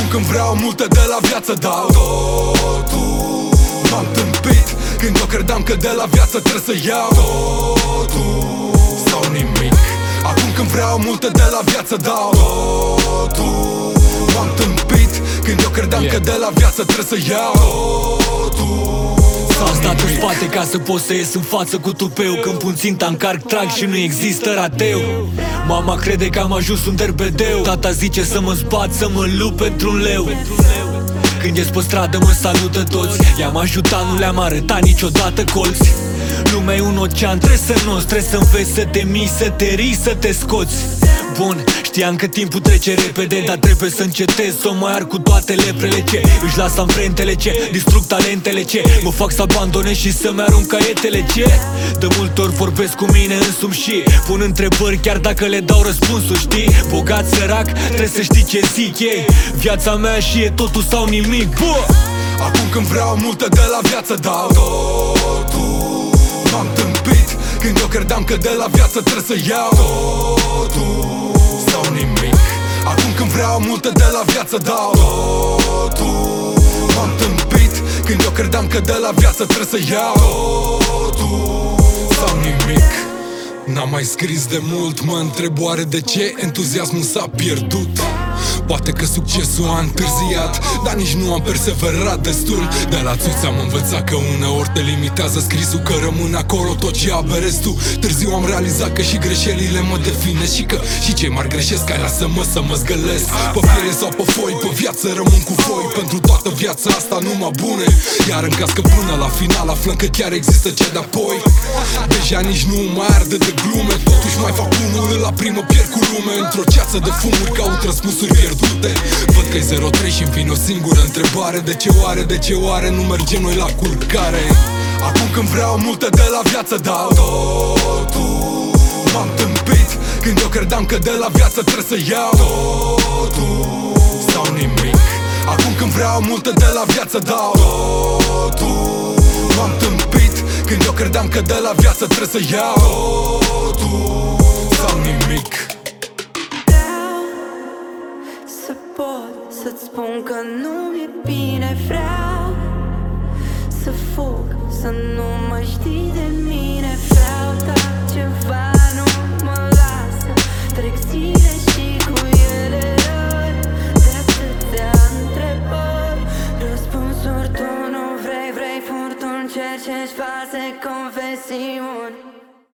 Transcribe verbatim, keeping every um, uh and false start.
când vreau multe de la viață dau totul. M-am tâmpit când eu credeam că de la viață trebuie să iau totul sau nimic. Acum când vreau multe de la viață dau totul. M-am tâmpit când eu credeam yeah. că de la viață trebuie să iau totul. Am stat în spate ca să pot să ies în față cu tupeu. Când pun ținta, încarc, trag și nu există rateu. Mama crede că am ajuns un derbedeu. Tata zice să mă zbat, să mă lupt pentru un leu. Când ies pe stradă mă salută toți. I-am ajutat, nu le-am arătat niciodată colți. Lumea e un ocean, trebuie să noți, trebuie să înveți să te mii, să te rii, să te scoți. Bun, știam că timpul trece repede, dar trebuie să încetez să o mai ar cu toate leprele ce își lasă amprentele, ce distrug talentele, ce mă fac să abandonez și să-mi arunc caietele, ce de multe ori vorbesc cu mine însumi și pun întrebări chiar dacă le dau răspunsuri, știi? Bogat, sărac, trebuie să știi ce zic ei. Viața mea și e totul sau nimic, bă! Acum când vreau multe de la viață dau totul. M-am tâmpit când eu credeam că de la viață trebuie să iau totul sau nimic. Acum când vreau multe de la viață dau totul. M-am tâmpit când eu credeam că de la viață trebuie să iau totul sau nimic. N-am mai scris de mult, mă întreb oare de ce entuziasmul s-a pierdut. Poate că succesul a întârziat, dar nici nu am perseverat destul. De la țuți am învățat că uneori te limitează scrisul, că rămân acolo tot ce aberezi tu. Târziu am realizat că și greșelile mă definesc și că și cei mari greșesc, ai lasă-mă să mă zgălesc. Pe piele sau pe foi, pe viață rămân cu voi. Pentru toată viața asta numai bune. Iar în caz că până la final aflăm că chiar există ce de-apoi, deja nici nu mai arde de glume. Totuși mai fac unul, la primă pierd cu lume. Într-o ceață de fumuri caut răspunsuri pierdute. Văd că-i zero trei și-mi vine o singură întrebare: de ce oare, de ce oare nu mergem noi la culcare? Acum când vreau multe de la viață dau totul. M-am tâmpit când eu credeam că de la viață trebuie să iau totul sau nimic. Acum când vreau multe de la viață dau totul. M-am tâmpit când eu credeam că de la viață trebuie să iau totul sau nimic. Să pot să-ți spun că nu mi-e bine, vreau să fug, să nu mă știi de mine. Vreau, dar ceva nu mă lasă. Trec zile și cu ele răi de atâtea întrebări. Răspunsuri tu nu vrei, vrei furtuni, cerci false confesiuni.